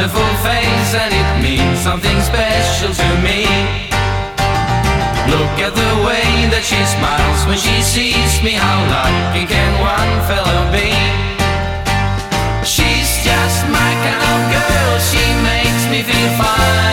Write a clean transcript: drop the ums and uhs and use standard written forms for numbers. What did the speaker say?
wonderful face, and it means something special to me. Look at the way that she smiles when she sees me. How lucky can one fellow be? She's just my kind of girl. She makes me feel fine.